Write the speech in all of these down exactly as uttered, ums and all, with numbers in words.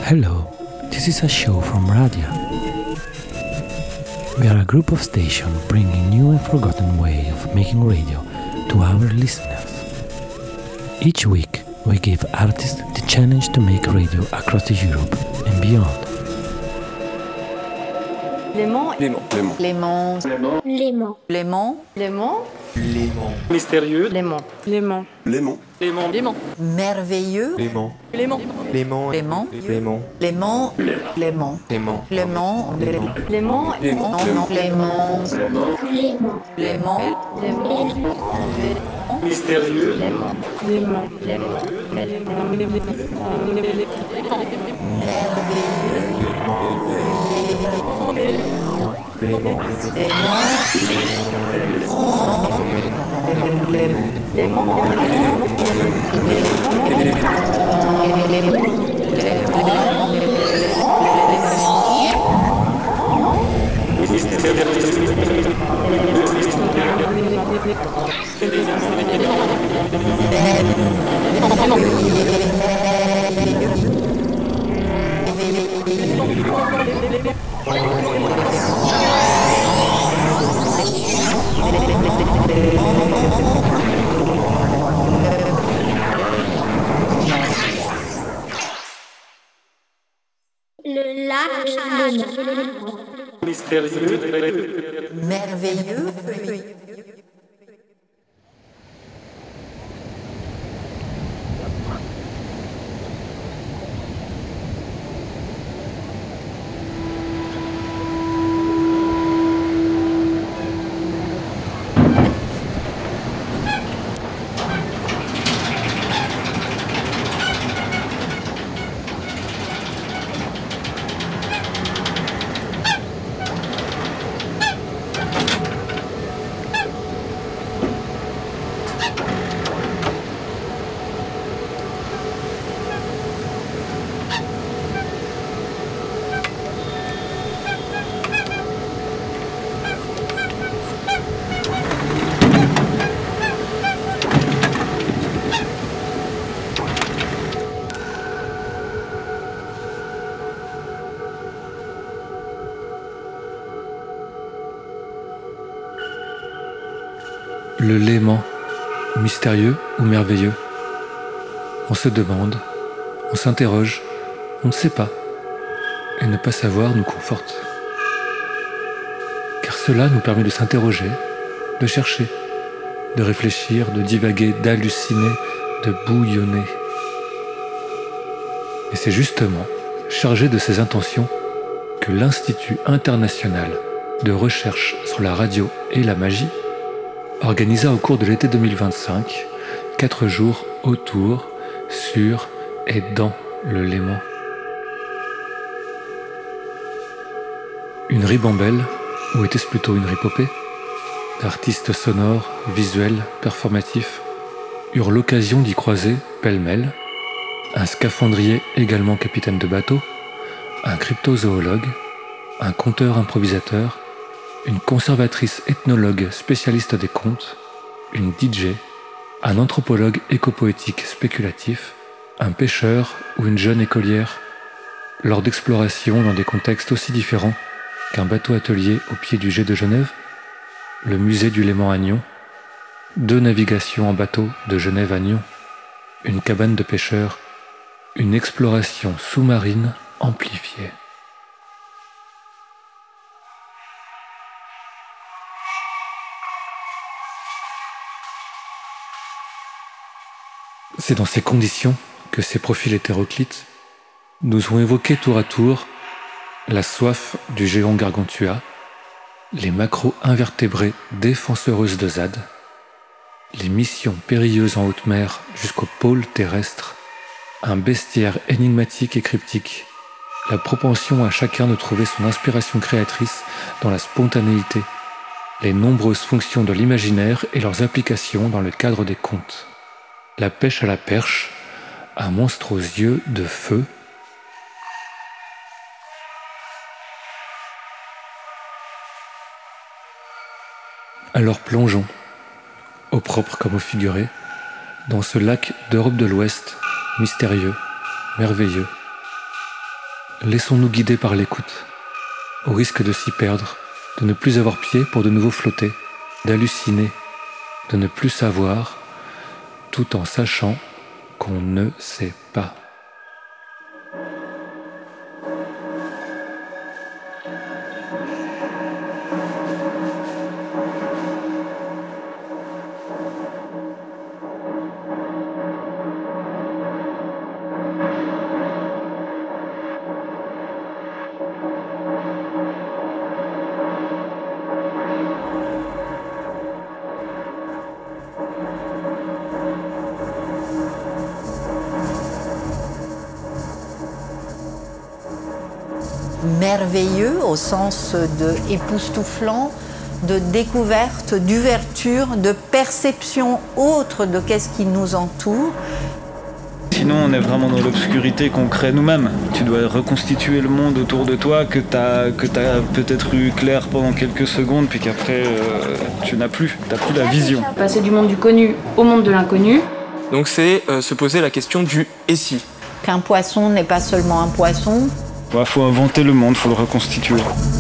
Hello, this is a show from Radia. We are a group of stations bringing new and forgotten way of making radio to our listeners. Each week, we give artists the challenge to make radio across Europe and beyond. Léman. Léman. Léman. Léman. Léman. Léman. Léman. Léman. Mystérieux. Léman. Léman. Léman. Léman. Léman. Merveilleux. Léman. Léman. Léman. Léman. Léman. Léman. Léman. Léman. Léman. Léman. Léman. Léman. Léman. Léman. Léman. Mystérieux. Léman. Léman. Le lac Léman. Mystérieux. Merveilleux. Le Léman, mystérieux ou merveilleux? On se demande, on s'interroge, on ne sait pas, et ne pas savoir nous conforte. Car cela nous permet de s'interroger, de chercher, de réfléchir, de divaguer, d'halluciner, de bouillonner. Et c'est justement chargé de ces intentions que l'Institut international de recherche sur la radio et la magie organisa au cours de l'été deux mille vingt-cinq quatre jours autour, sur et dans le Léman. Une ribambelle, ou était-ce plutôt une ripopée, d'artistes sonores, visuels, performatifs, eurent l'occasion d'y croiser, pêle-mêle, un scaphandrier également capitaine de bateau, un cryptozoologue, un conteur improvisateur, une conservatrice ethnologue spécialiste des contes, une D J, un anthropologue écopoétique spéculatif, un pêcheur ou une jeune écolière, lors d'explorations dans des contextes aussi différents qu'un bateau-atelier au pied du Jet de Genève, le musée du Léman à Nyon, deux navigations en bateau de Genève à Nyon, une cabane de pêcheurs, une exploration sous-marine amplifiée. C'est dans ces conditions que ces profils hétéroclites nous ont évoqué tour à tour la soif du géant Gargantua, les macro-invertébrés défenseureuses de Z A D, les missions périlleuses en haute mer jusqu'au pôle terrestre, un bestiaire énigmatique et cryptique, la propension à chacun de trouver son inspiration créatrice dans la spontanéité, les nombreuses fonctions de l'imaginaire et leurs applications dans le cadre des contes. La pêche à la perche, un monstre aux yeux de feu. Alors plongeons, au propre comme au figuré, dans ce lac d'Europe de l'Ouest, mystérieux, merveilleux, laissons-nous guider par l'écoute, au risque de s'y perdre, de ne plus avoir pied pour de nouveau flotter, d'halluciner, de ne plus savoir, tout en sachant qu'on ne sait pas. Merveilleux au sens de époustouflant, de découverte, d'ouverture, de perception autre de qu'est-ce qui nous entoure. Sinon, on est vraiment dans l'obscurité qu'on crée nous-mêmes. Tu dois reconstituer le monde autour de toi que tu as que t'as peut-être eu clair pendant quelques secondes, puis qu'après, euh, tu n'as plus, tu n'as plus la vision. Passer du monde du connu au monde de l'inconnu. Donc c'est euh, se poser la question du « et si ». Qu'un poisson n'est pas seulement un poisson. Il faut inventer le monde, il faut le reconstituer.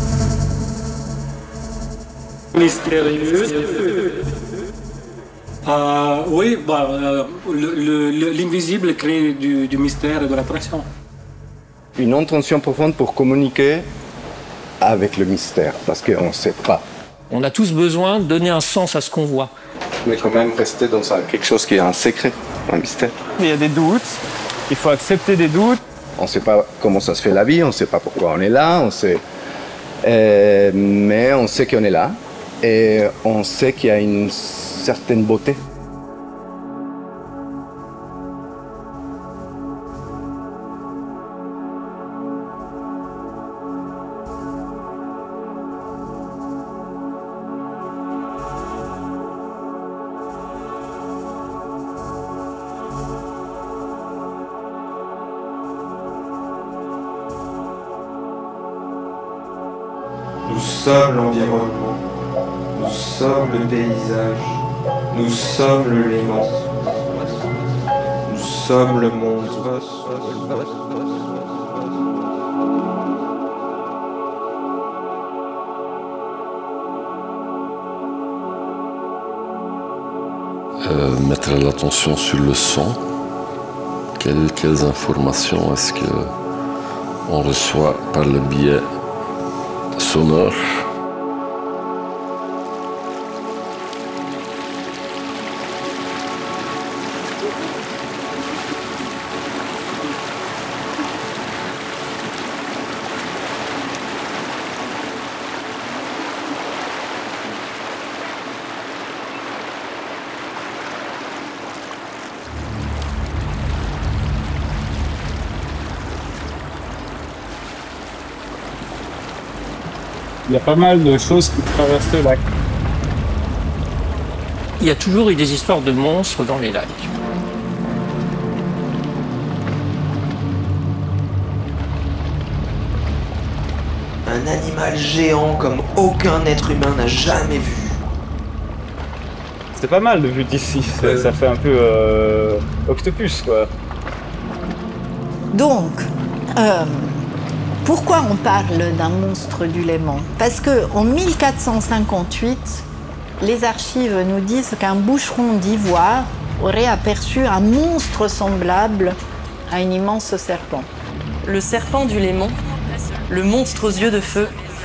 Mystérieux. Euh, oui, bah, euh, le, le, l'invisible crée du, du mystère et de l'attraction. Une intention profonde pour communiquer avec le mystère, parce qu'on ne sait pas. On a tous besoin de donner un sens à ce qu'on voit. Mais quand même rester dans ça, quelque chose qui est un secret, un mystère. Il y a des doutes, il faut accepter des doutes. On ne sait pas comment ça se fait la vie, on ne sait pas pourquoi on est là, on sait... Euh, mais on sait qu'on est là et on sait qu'il y a une certaine beauté. Nous sommes l'environnement, nous sommes le paysage, nous sommes l'élément, nous sommes le monde. Euh, mettre l'attention sur le son. Quelles, quelles informations est-ce que on reçoit par le biais sonore? Il y a pas mal de choses qui traversent le lac. Il y a toujours eu des histoires de monstres dans les lacs. Un animal géant comme aucun être humain n'a jamais vu. C'est pas mal de vue d'ici, ça, ça fait un peu euh, octopus quoi. Donc, euh, pourquoi on parle d'un monstre du Léman? Parce qu'en mille quatre cent cinquante-huit, les archives nous disent qu'un boucheron d'Ivoire aurait aperçu un monstre semblable à un immense serpent. Le serpent du Léman, le monstre aux yeux de feu.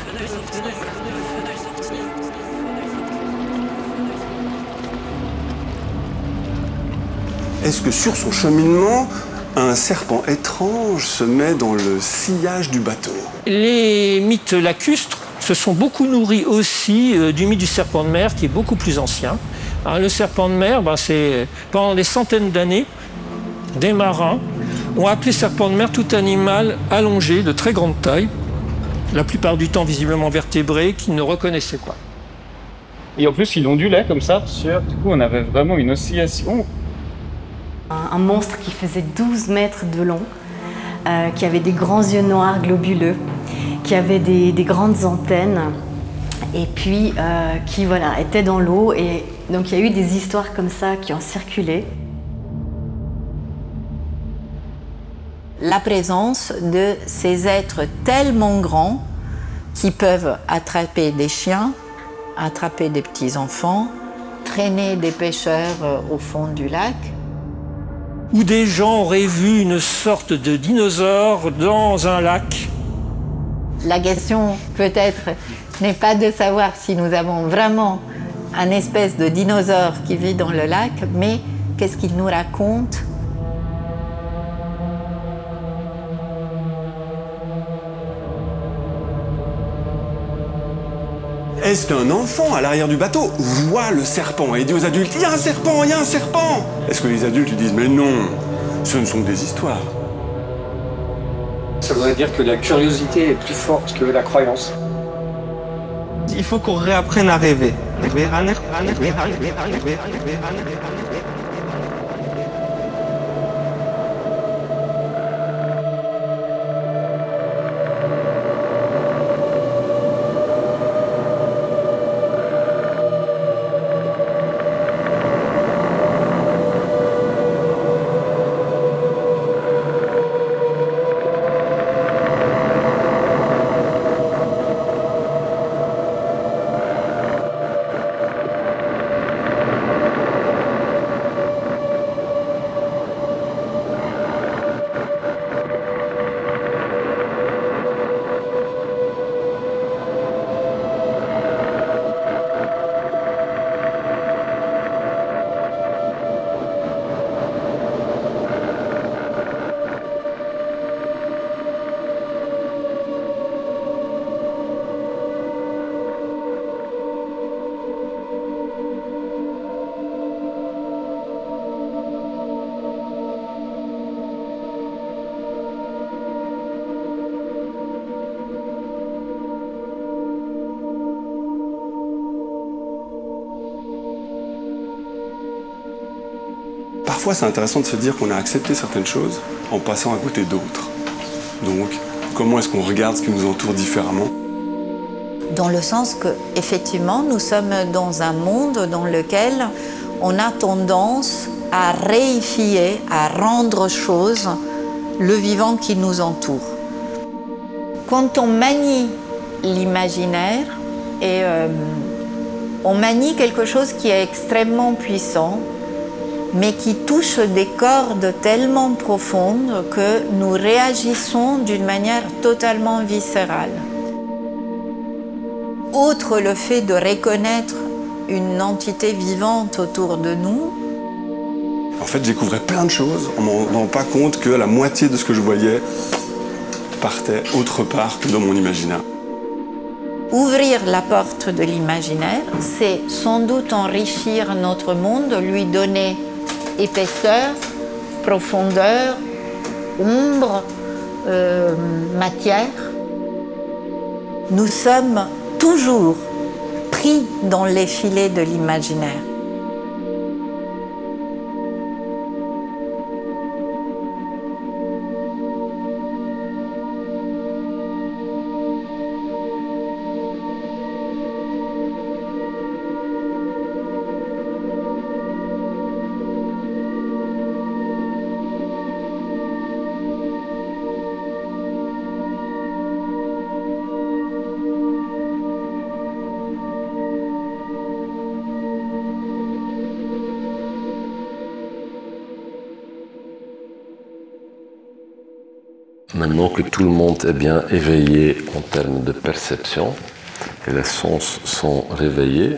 Est-ce que sur son cheminement, un serpent étrange se met dans le sillage du bateau? Les mythes lacustres se sont beaucoup nourris aussi euh, du mythe du serpent de mer, qui est beaucoup plus ancien. Alors, le serpent de mer, ben, c'est pendant des centaines d'années, des marins ont appelé serpent de mer tout animal allongé de très grande taille, la plupart du temps visiblement vertébré, qu'ils ne reconnaissaient pas. Et en plus, ils ondulaient comme ça, sur... du coup, on avait vraiment une oscillation. Un monstre qui faisait douze mètres de long, euh, qui avait des grands yeux noirs globuleux, qui avait des, des grandes antennes, et puis euh, qui voilà, était dans l'eau. Et donc il y a eu des histoires comme ça qui ont circulé. la présence de ces êtres tellement grands qui peuvent attraper des chiens, attraper des petits-enfants, traîner des pêcheurs au fond du lac. Où des gens auraient vu une sorte de dinosaure dans un lac. La question, peut-être, n'est pas de savoir si nous avons vraiment un espèce de dinosaure qui vit dans le lac, mais qu'est-ce qu'il nous raconte ? Est-ce qu'un enfant à l'arrière du bateau voit le serpent et dit aux adultes « Il y a un serpent, il y a un serpent !» Est-ce que les adultes lui disent « Mais non, ce ne sont que des histoires !» Ça voudrait dire que la curiosité est plus forte que la croyance. Il faut qu'on réapprenne à rêver. Parfois, c'est intéressant de se dire qu'on a accepté certaines choses en passant à côté d'autres. Donc, comment est-ce qu'on regarde ce qui nous entoure différemment ? Dans le sens que, effectivement, nous sommes dans un monde dans lequel on a tendance à réifier, à rendre chose le vivant qui nous entoure. Quand on manie l'imaginaire, et euh, on manie quelque chose qui est extrêmement puissant, mais qui touche des cordes tellement profondes que nous réagissons d'une manière totalement viscérale. Outre le fait de reconnaître une entité vivante autour de nous, en fait, je découvrais plein de choses en ne me rendant pas compte que la moitié de ce que je voyais partait autre part que dans mon imaginaire. Ouvrir la porte de l'imaginaire, c'est sans doute enrichir notre monde, lui donner épaisseur, profondeur, ombre, euh, matière. Nous sommes toujours pris dans les filets de l'imaginaire. Maintenant que tout le monde est bien éveillé en termes de perception, et les sens sont réveillés,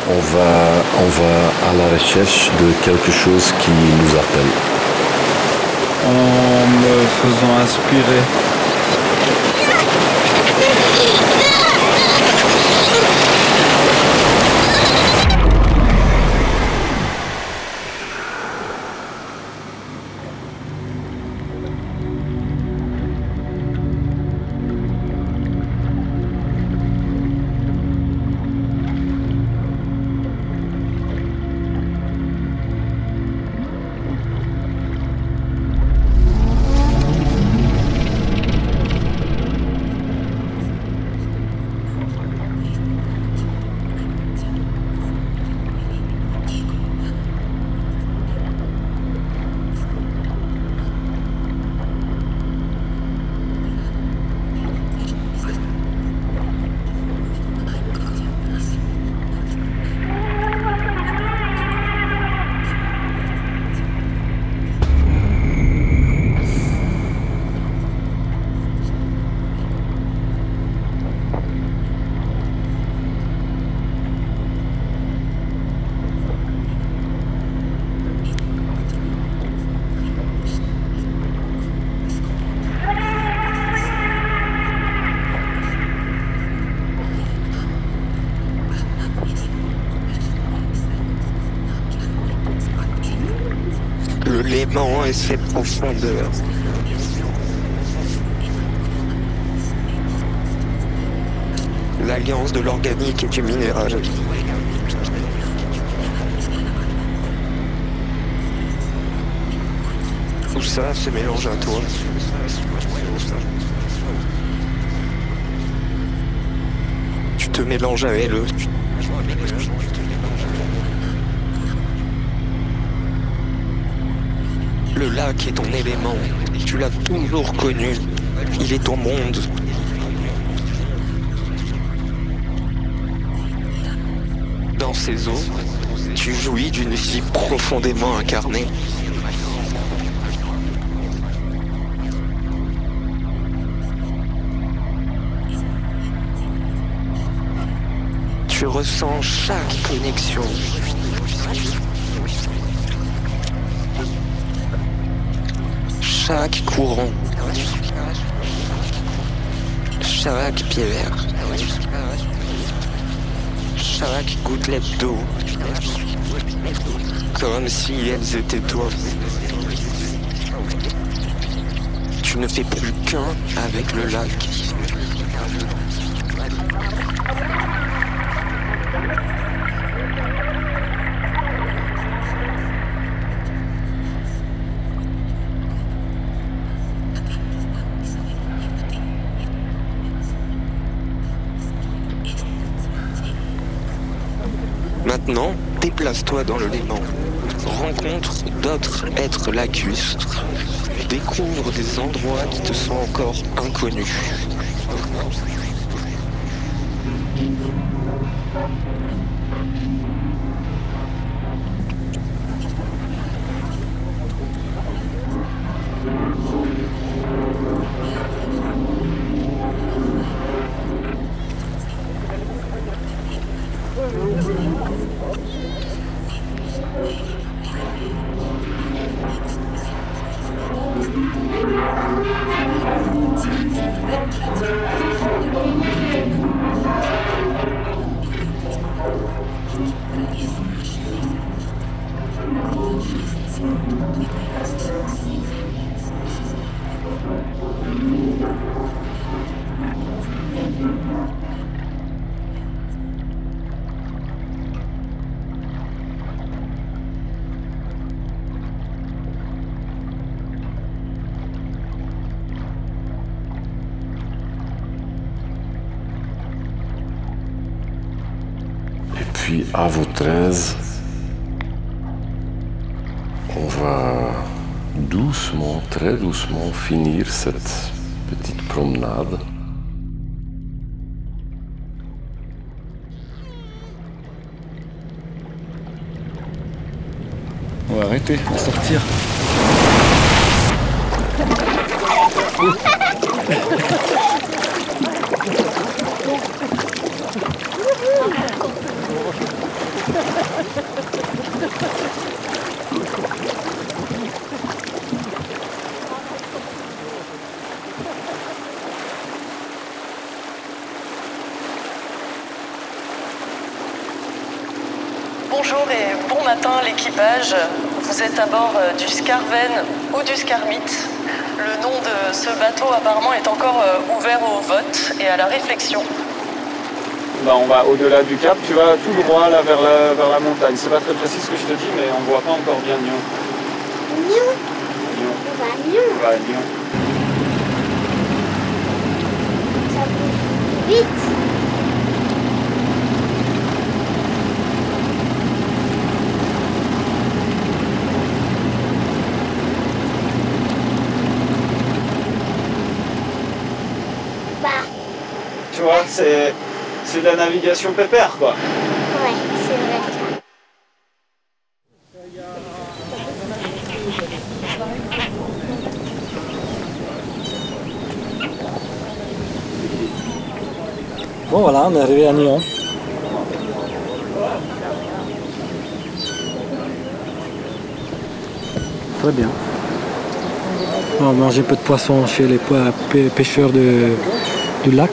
On va, on va à la recherche de quelque chose qui nous appelle. En me faisant aspirer. Le Léman et ses profondeurs. L'alliance de l'organique et du minéral. Tout ça se mélange à toi. Tu te mélanges à elle. Le lac est ton élément. Tu l'as toujours connu. Il est ton monde. Dans ces eaux, tu jouis d'une vie profondément incarnée. Tu ressens chaque connexion. Chaque courant. Chaque pierre. Chaque gouttelette d'eau. Comme si elles étaient toi. Tu ne fais plus qu'un avec le lac. Maintenant, déplace-toi dans le Léman. Rencontre d'autres êtres lacustres. Découvre des endroits qui te sont encore inconnus. Puis à votre aise, on va doucement, très doucement finir cette petite promenade. On va arrêter, on va sortir. bonjour et bon matin l'équipage. Vous êtes à bord du Scarven ou du Scarmit. Le nom de ce bateau apparemment est encore ouvert au vote et à la réflexion. Bah, on va au-delà du cap, tu vas tout droit là vers la, vers la montagne. C'est pas très précis ce que je te dis, mais on voit pas encore bien Nyon. Nyon. Nyon. On va à Nyon. On va à Nyon. Ça bouge vite. Bah. Tu vois, c'est, c'est de la navigation pépère, quoi. Ouais, c'est vrai ça. Bon voilà, on est arrivé à Nyon. Très bien. On va manger un peu de poisson chez les pêcheurs de, du lac.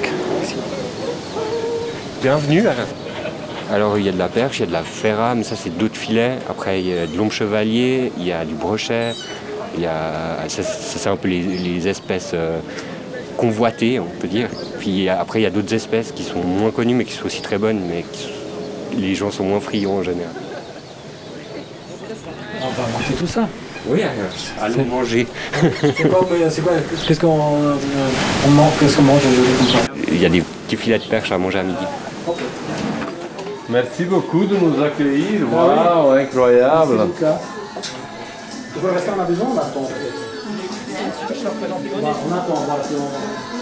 Bienvenue. Alors il y a de la perche, il y a de la ferra, mais ça c'est d'autres filets. Après il y a de l'ombre chevalier, il y a du brochet, il y a, ça, ça c'est un peu les, les espèces euh, convoitées, on peut dire. Puis après il y a d'autres espèces qui sont moins connues mais qui sont aussi très bonnes, mais qui, les gens sont moins friands en général. On va goûter tout ça. Oui, allons manger. C'est quoi, c'est quoi Qu'est-ce qu'on on mange, qu'est-ce qu'on mange aujourd'hui? Il y a des petits filets de perche à manger à midi. Merci beaucoup de nous accueillir. Waouh, wow, incroyable. Tu peux rester à la maison, on attend. On attend, voilà, c'est bon.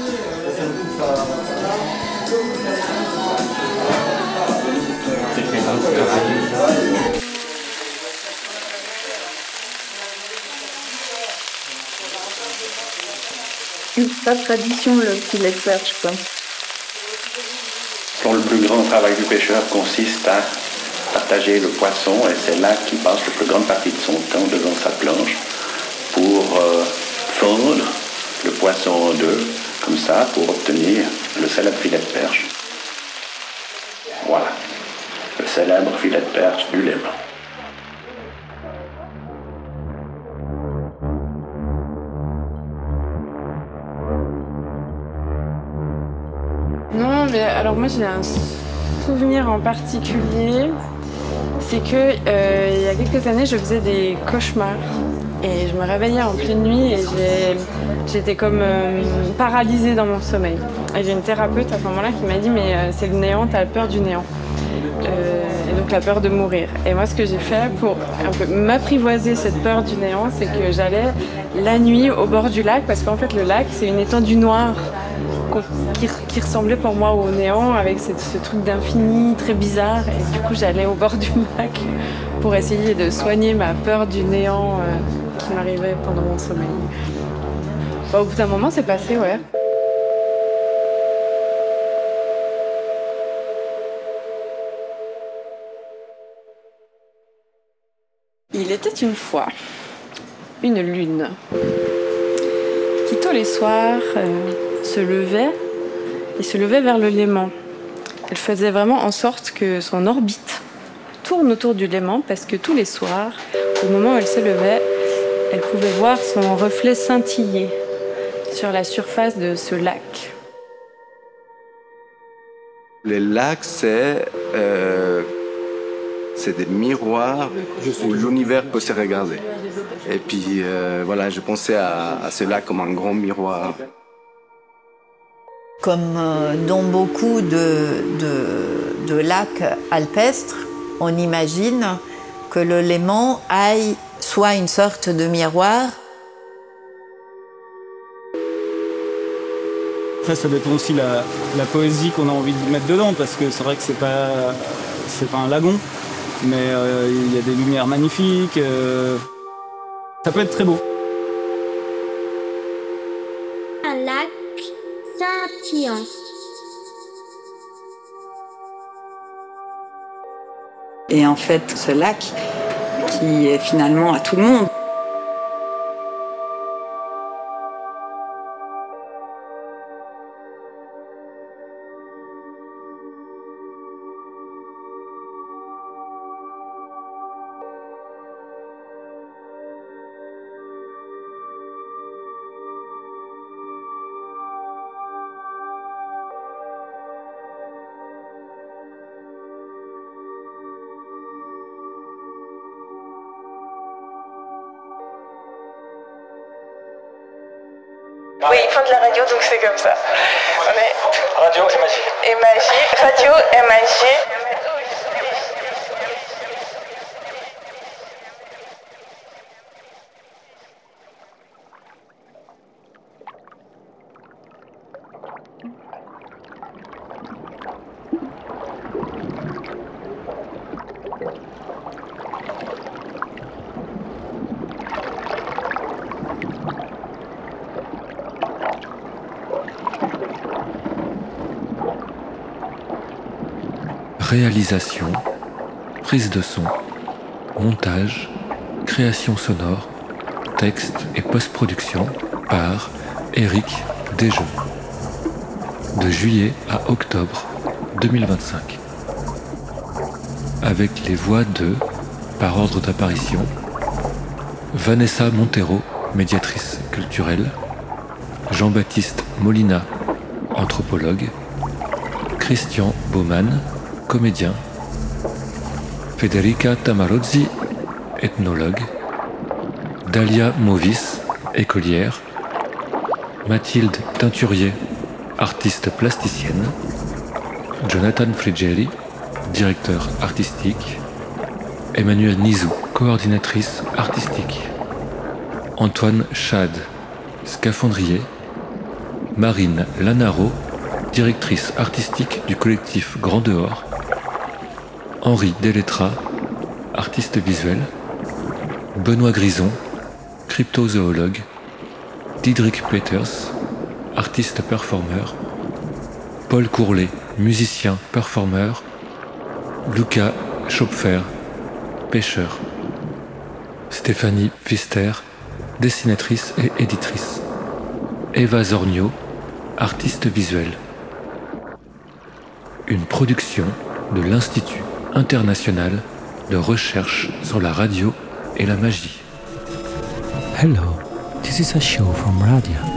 C'est très bien. Ultra tradition, le filet de perche, quoi. Le plus grand travail du pêcheur consiste à partager le poisson et c'est là qu'il passe la plus grande partie de son temps devant sa planche pour euh, fondre le poisson en deux, comme ça, pour obtenir le célèbre filet de perche. Voilà, le célèbre filet de perche du Léman. Non, mais alors moi j'ai un souvenir en particulier, c'est que euh, il y a quelques années je faisais des cauchemars et je me réveillais en pleine nuit et j'ai, j'étais comme euh, paralysée dans mon sommeil. Et j'ai une thérapeute à ce moment-là qui m'a dit mais euh, c'est le néant, t'as peur du néant. Euh, et donc la peur de mourir. Et moi ce que j'ai fait pour un peu m'apprivoiser cette peur du néant, c'est que j'allais la nuit au bord du lac parce qu'en fait le lac c'est une étendue noire Qui, qui ressemblait pour moi au néant avec ce, ce truc d'infini très bizarre et du coup j'allais au bord du lac pour essayer de soigner ma peur du néant euh, qui m'arrivait pendant mon sommeil. Bah, au bout d'un moment c'est passé, ouais. Il était une fois une lune qui tous les soirs euh, se levait et se levait vers le Léman. Elle faisait vraiment en sorte que son orbite tourne autour du Léman parce que tous les soirs, au moment où elle se levait, elle pouvait voir son reflet scintiller sur la surface de ce lac. Les lacs, c'est euh, c'est des miroirs où l'univers peut se regarder. Et puis euh, voilà, je pensais à, à ce lac comme un grand miroir. Comme dans beaucoup de, de, de lacs alpestres, on imagine que le Léman aille soit une sorte de miroir. Après, ça dépend aussi de la, la poésie qu'on a envie de mettre dedans, parce que c'est vrai que c'est pas, c'est pas un lagon, mais euh, il y a des lumières magnifiques. Euh, ça peut être très beau. Un lac scintillant. Et en fait, ce lac qui est finalement à tout le monde. Oui, ils font de la radio, donc c'est comme ça. On est... Radio et magie. Et magie, radio et magie. Réalisation, prise de son, montage, création sonore, texte et post-production par Éric Desjeux. De juillet à octobre deux mille vingt-cinq. Avec les voix de, par ordre d'apparition, Vanessa Montero, médiatrice culturelle, Jean-Baptiste Molina, anthropologue, Christian Baumann, comédien, Federica Tamarozzi, ethnologue, Dalia Movis, écolière, Mathilde Teinturier, artiste plasticienne, Jonathan Friggeri, directeur artistique, Emmanuel Nizou, coordinatrice artistique, Antoine Chad, scaphandrier, Marine Lanaro, directrice artistique du collectif Grand Dehors, Henri Delettra, artiste visuel, Benoît Grison, cryptozoologue, Diedrich Peters, artiste performeur, Paul Courlet, musicien performeur, Luca Schopfer, pêcheur, Stéphanie Pfister, dessinatrice et éditrice, Eva Zornio, artiste visuel. Une production de l'Institut international de recherche sur la radio et la magie. Hello, this is a show from Radio.